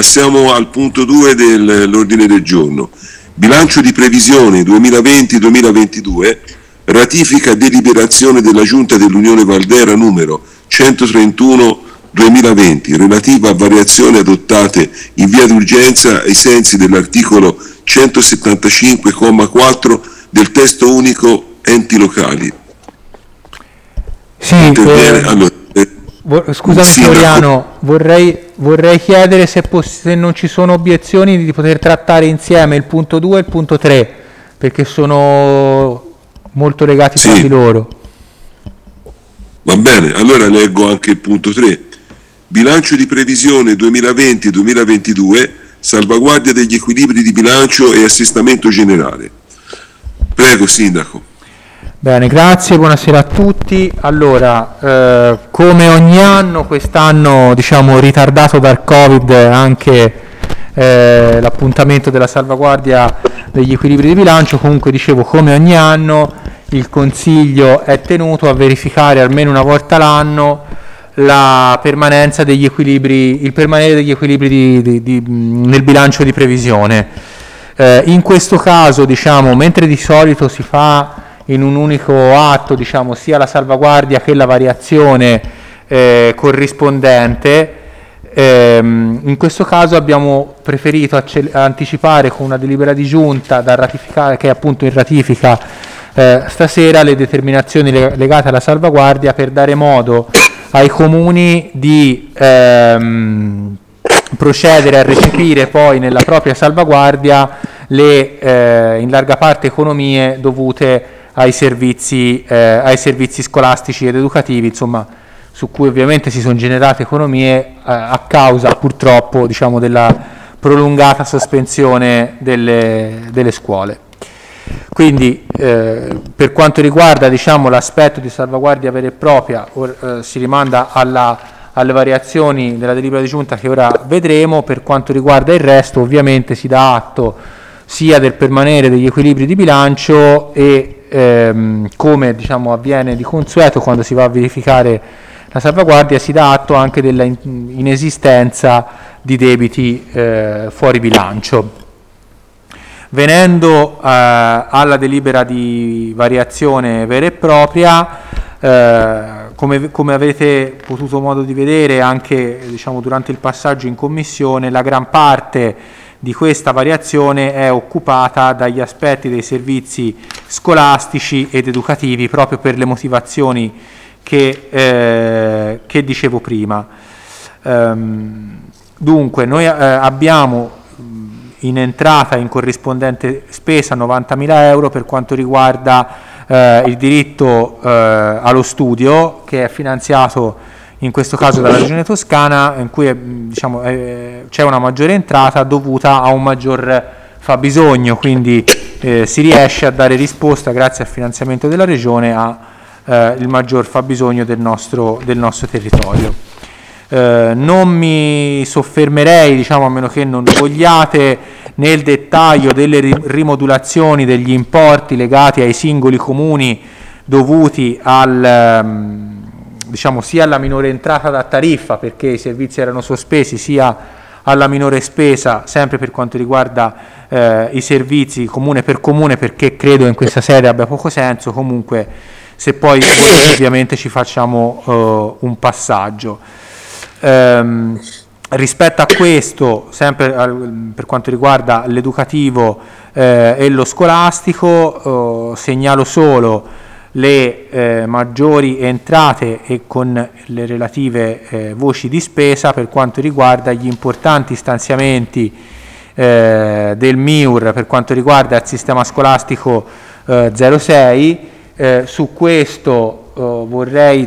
Passiamo al punto 2 dell'ordine del giorno. Bilancio di previsione 2020-2022, ratifica deliberazione della Giunta dell'Unione Valdera numero 131/2020, relativa a variazioni adottate in via d'urgenza ai sensi dell'articolo 175,4 del testo unico enti locali. Sì, scusami Floriano, vorrei chiedere se non ci sono obiezioni di poter trattare insieme il punto 2 e il punto 3, perché sono molto legati tra di loro. Va bene, allora leggo anche il punto 3. Bilancio di previsione 2020-2022, salvaguardia degli equilibri di bilancio e assestamento generale. Prego, Sindaco. Bene, grazie, buonasera a tutti. Allora, come ogni anno, quest'anno ritardato dal Covid anche l'appuntamento della salvaguardia degli equilibri di bilancio. Comunque dicevo, come ogni anno il Consiglio è tenuto a verificare almeno una volta l'anno la permanenza degli equilibri, il permanere degli equilibri nel bilancio di previsione. In questo caso, mentre di solito si fa in un unico atto, sia la salvaguardia che la variazione corrispondente, in questo caso abbiamo preferito anticipare con una delibera di giunta da ratificare, che è appunto in ratifica stasera, le determinazioni legate alla salvaguardia, per dare modo ai comuni di procedere a recepire poi nella propria salvaguardia le in larga parte economie dovute ai servizi scolastici ed educativi, su cui ovviamente si sono generate economie a causa purtroppo della prolungata sospensione delle scuole. Quindi per quanto riguarda l'aspetto di salvaguardia vera e propria, si rimanda alle variazioni della delibera di giunta che ora vedremo. Per quanto riguarda il resto, ovviamente si dà atto sia del permanere degli equilibri di bilancio e come avviene di consueto quando si va a verificare la salvaguardia, si dà atto anche della inesistenza di debiti fuori bilancio. Venendo alla delibera di variazione vera e propria, come avete potuto modo di vedere anche durante il passaggio in commissione, la gran parte di questa variazione è occupata dagli aspetti dei servizi scolastici ed educativi, proprio per le motivazioni che dicevo prima. Dunque, noi abbiamo in entrata in corrispondente spesa 90.000 euro per quanto riguarda il diritto allo studio, che è finanziato in questo caso dalla Regione Toscana, in cui c'è una maggiore entrata dovuta a un maggior fabbisogno, quindi si riesce a dare risposta, grazie al finanziamento della Regione, al maggior fabbisogno del nostro territorio. Non mi soffermerei, a meno che non vogliate, nel dettaglio delle rimodulazioni degli importi legati ai singoli comuni dovuti sia alla minore entrata da tariffa, perché i servizi erano sospesi, sia alla minore spesa, sempre per quanto riguarda i servizi comune per comune, perché credo in questa sede abbia poco senso. Comunque, se poi ovviamente ci facciamo un passaggio. Rispetto a questo, sempre per quanto riguarda l'educativo e lo scolastico, segnalo solo le maggiori entrate e con le relative voci di spesa per quanto riguarda gli importanti stanziamenti del MIUR per quanto riguarda il sistema scolastico 06. Su questo vorrei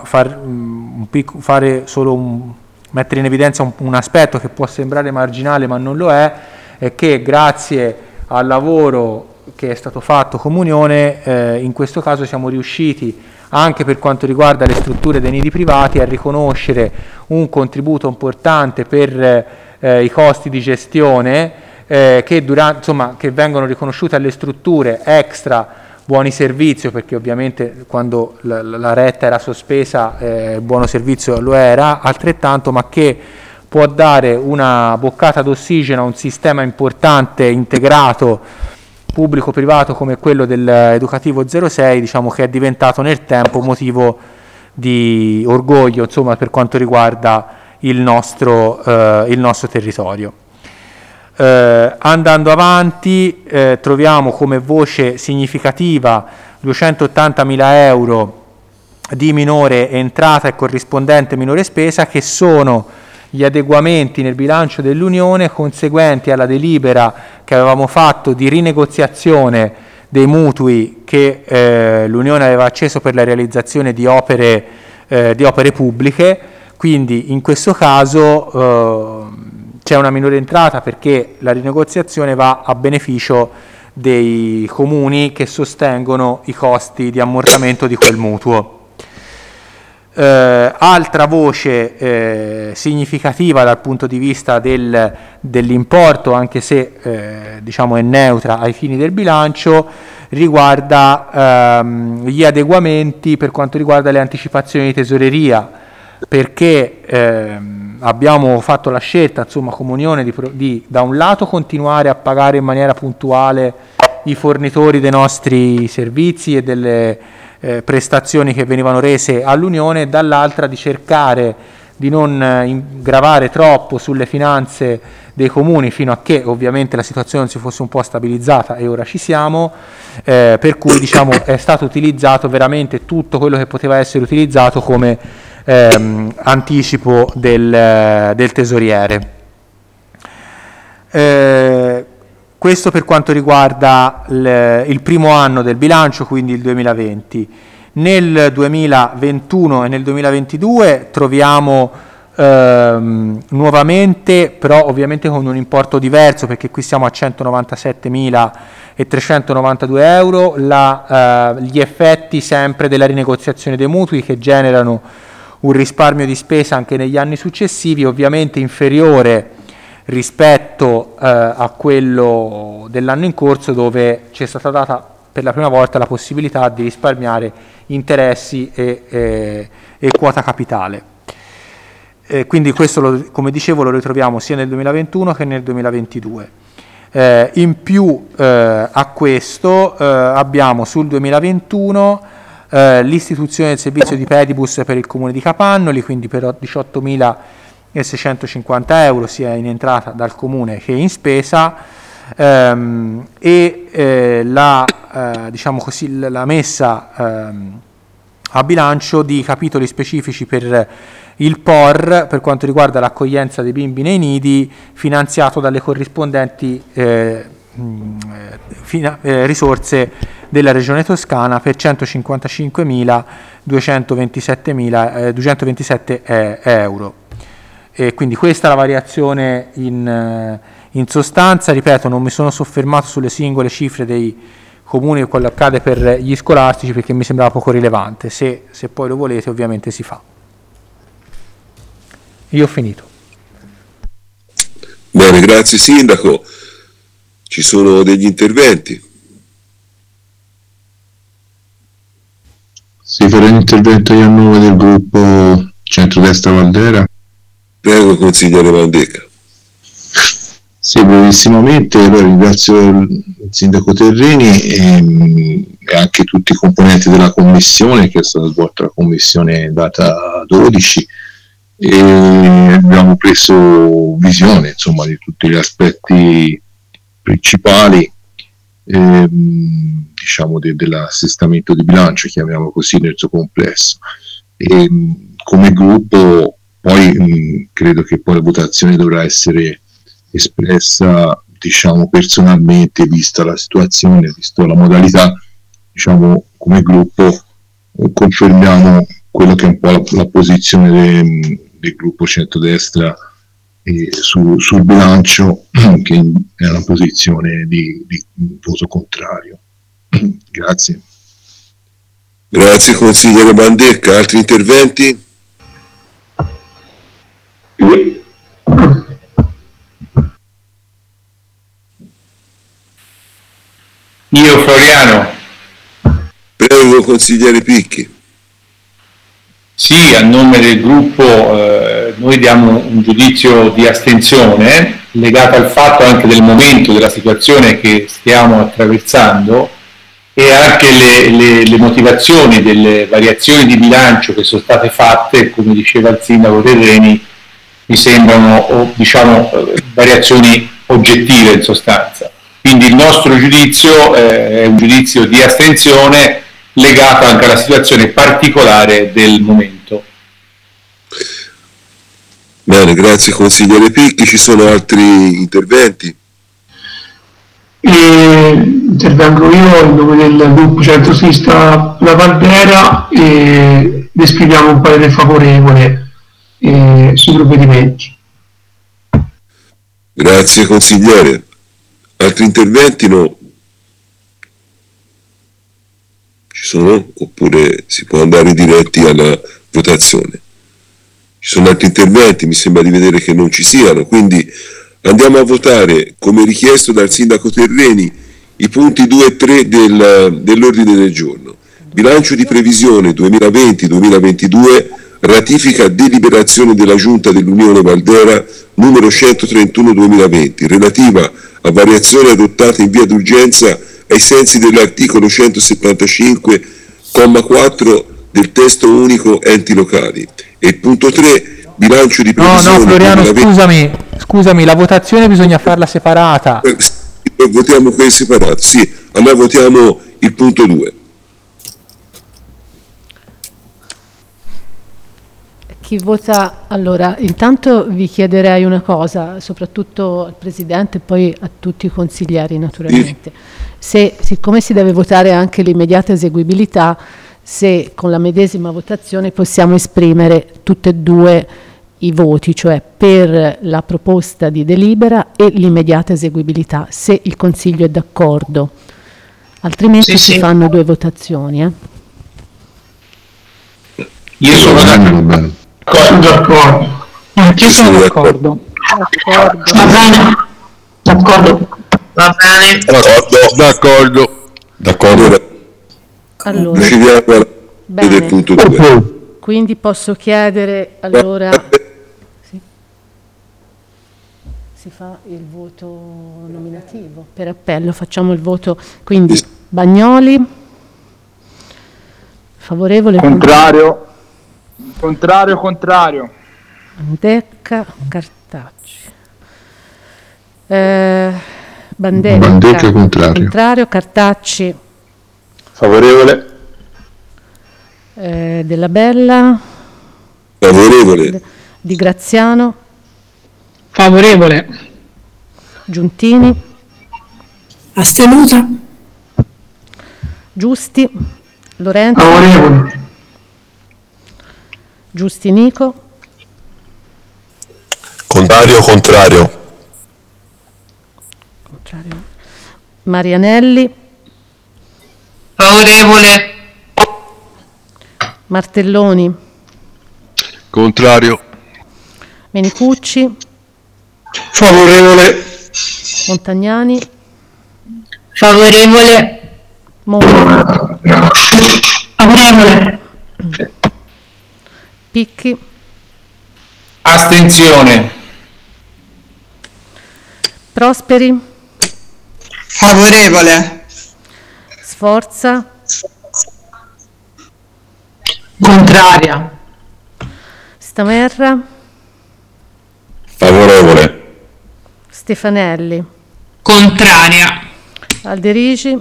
fare solo mettere in evidenza un aspetto che può sembrare marginale ma non lo è che grazie al lavoro che è stato fatto Comunione, in questo caso siamo riusciti, anche per quanto riguarda le strutture dei nidi privati, a riconoscere un contributo importante per i costi di gestione che vengono riconosciuti alle strutture extra buoni servizio, perché ovviamente quando la retta era sospesa il buono servizio lo era altrettanto, ma che può dare una boccata d'ossigeno a un sistema importante, integrato, pubblico-privato come quello dell'Educativo 06, diciamo che è diventato nel tempo motivo di orgoglio, insomma, per quanto riguarda il nostro territorio. Andando avanti, troviamo come voce significativa 280.000 euro di minore entrata e corrispondente minore spesa, che sono gli adeguamenti nel bilancio dell'Unione conseguenti alla delibera che avevamo fatto di rinegoziazione dei mutui che l'Unione aveva acceso per la realizzazione di opere pubbliche. Quindi in questo caso c'è una minore entrata perché la rinegoziazione va a beneficio dei comuni che sostengono i costi di ammortamento di quel mutuo. Altra voce significativa dal punto di vista dell'importo, anche se diciamo è neutra ai fini del bilancio, riguarda gli adeguamenti per quanto riguarda le anticipazioni di tesoreria, perché abbiamo fatto la scelta, insomma, come Unione di da un lato continuare a pagare in maniera puntuale i fornitori dei nostri servizi e delle prestazioni che venivano rese all'Unione, e dall'altra di cercare di non gravare troppo sulle finanze dei comuni fino a che ovviamente la situazione si fosse un po' stabilizzata, e ora ci siamo, per cui diciamo è stato utilizzato veramente tutto quello che poteva essere utilizzato come anticipo del tesoriere. Questo per quanto riguarda il primo anno del bilancio, quindi il 2020. Nel 2021 e nel 2022 troviamo nuovamente, però ovviamente con un importo diverso, perché qui siamo a 197.392 euro, gli effetti sempre della rinegoziazione dei mutui, che generano un risparmio di spesa anche negli anni successivi, ovviamente inferiore rispetto a quello dell'anno in corso, dove ci è stata data per la prima volta la possibilità di risparmiare interessi e quota capitale. Quindi questo, come dicevo, lo ritroviamo sia nel 2021 che nel 2022. In più a questo abbiamo sul 2021 l'istituzione del servizio di pedibus per il comune di Capannoli, quindi per 18.650 euro sia in entrata dal comune che in spesa, diciamo così, la messa a bilancio di capitoli specifici per il POR per quanto riguarda l'accoglienza dei bimbi nei nidi, finanziato dalle corrispondenti risorse della Regione Toscana per 155.227 euro. E quindi questa è la variazione in sostanza. Ripeto, non mi sono soffermato sulle singole cifre dei comuni e quello accade per gli scolastici, perché mi sembrava poco rilevante. Se poi lo volete, ovviamente si fa. Io ho finito. Bene, grazie Sindaco. Ci sono degli interventi? Sì, farò un intervento io a nome del gruppo Centrodestra Valdera. Prego, consigliere Mandeca. Sì, brevissimamente, allora ringrazio il sindaco Terrini e anche tutti i componenti della commissione, che è stata svolta la commissione data 12, e abbiamo preso visione, insomma, di tutti gli aspetti principali diciamo dell'assestamento di bilancio, chiamiamolo così, nel suo complesso. E come gruppo poi credo che poi la votazione dovrà essere espressa, diciamo, personalmente, vista la situazione, visto la modalità. Diciamo, come gruppo confermiamo quello che è un po' la posizione del gruppo centrodestra sul bilancio, che è una posizione di voto contrario. Grazie. Grazie consigliere Bandecca. Altri interventi? Io Floriano. Prego consigliere Picchi. Sì, a nome del gruppo noi diamo un giudizio di astensione legato al fatto anche del momento della situazione che stiamo attraversando e anche le motivazioni delle variazioni di bilancio che sono state fatte, come diceva il sindaco Terreni, mi sembrano variazioni oggettive in sostanza. Quindi il nostro giudizio è un giudizio di astensione legato anche alla situazione particolare del momento. Bene, grazie consigliere Picchi. Ci sono altri interventi? Intervengo io in nome del gruppo centrosinistra La Pantera e esprimiamo un parere favorevole sui provvedimenti. Grazie consigliere. Altri interventi? No? Ci sono? Oppure si può andare diretti alla votazione? Ci sono altri interventi? Mi sembra di vedere che non ci siano, quindi andiamo a votare, come richiesto dal sindaco Terreni, i punti 2 e 3 dell'ordine del giorno. Bilancio di previsione 2020-2022, ratifica deliberazione della Giunta dell'Unione Valdera numero 131-2020, relativa a variazioni adottate in via d'urgenza ai sensi dell'articolo 175,4 del testo unico enti locali. E il punto 3, bilancio di previsione... No, Floriano, 2020... scusami, la votazione bisogna farla separata. Votiamo quelli separati, sì. Allora votiamo il punto 2. Chi vota? Allora, intanto vi chiederei una cosa, soprattutto al Presidente e poi a tutti i consiglieri naturalmente. Siccome si deve votare anche l'immediata eseguibilità, se con la medesima votazione possiamo esprimere tutte e due i voti, cioè per la proposta di delibera e l'immediata eseguibilità, se il Consiglio è d'accordo. Altrimenti si fanno due votazioni. Io sono d'accordo. Anche io sono d'accordo. Va bene. D'accordo. Allora, Del punto 2. quindi posso chiedere allora... Sì? Si fa il voto nominativo per appello, facciamo il voto, quindi Bagnoli, favorevole? Contrario. Bandecca, Cartacci. Bandecca contrario, Cartacci Favorevole. Della Bella Favorevole. Di Graziano Favorevole. Giuntini Astenuta. Giusti Lorenzo Favorevole. Giustinico Contrario. Marianelli Favorevole. Martelloni Contrario. Menicucci Favorevole. Montagnani Favorevole. Monti Favorevole. Picchi Astensione. Prosperi Favorevole. Sforza Contraria. Stamerra Favorevole. Stefanelli Contraria. Alderigi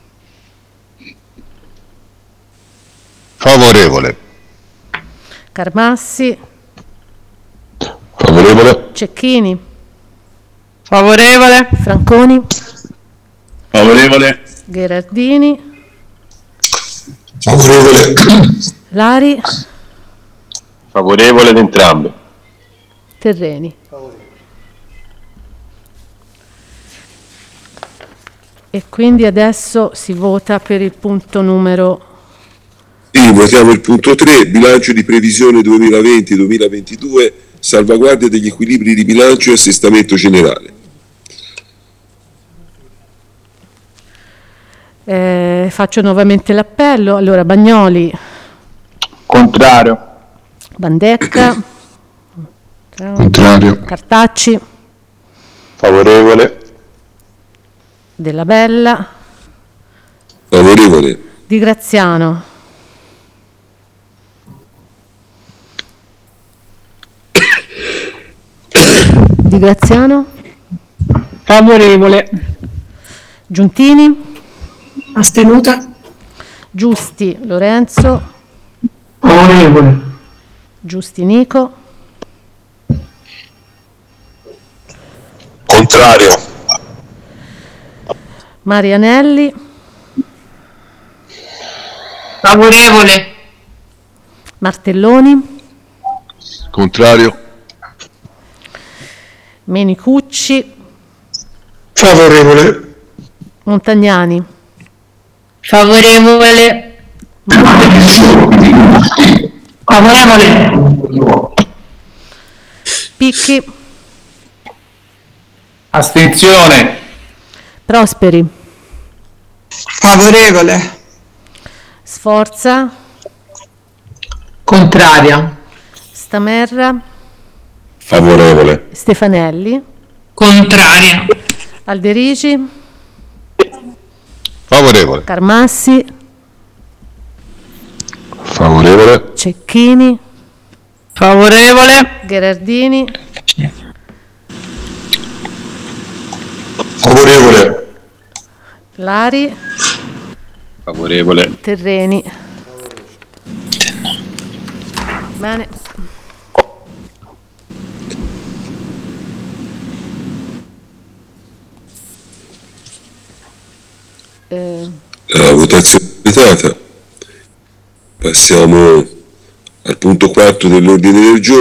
Favorevole. Carmassi Favorevole. Cecchini Favorevole. Franconi Favorevole. Gherardini Favorevole. Lari Favorevole ad entrambe. Terreni. E quindi adesso si vota per il punto numero... Sì, votiamo il punto 3, bilancio di previsione 2020-2022, salvaguardia degli equilibri di bilancio e assestamento generale. Faccio nuovamente l'appello. Allora, Bagnoli Contrario. Bandecca Contrario. Cartacci, Favorevole. Della Bella, Favorevole. Di Graziano, Di Graziano, Favorevole. Giuntini, Astenuta. Giusti Lorenzo, Favorevole. Giusti Nico, Contrario. Marianelli, Favorevole. Martelloni, Contrario. Menicucci, Favorevole. Montagnani, Favorevole. Favorevole. Picchi, Astensione. Prosperi, Favorevole. Sforza, Contraria. Stamerra, Favorevole. Stefanelli, Contraria. Alderici, Favorevole. Carmassi, Favorevole. Cecchini, Favorevole. Gherardini, Favorevole. Lari, Favorevole. Terreni. Bene. La votazione è vietata. Passiamo al punto 4 dell'ordine del giorno.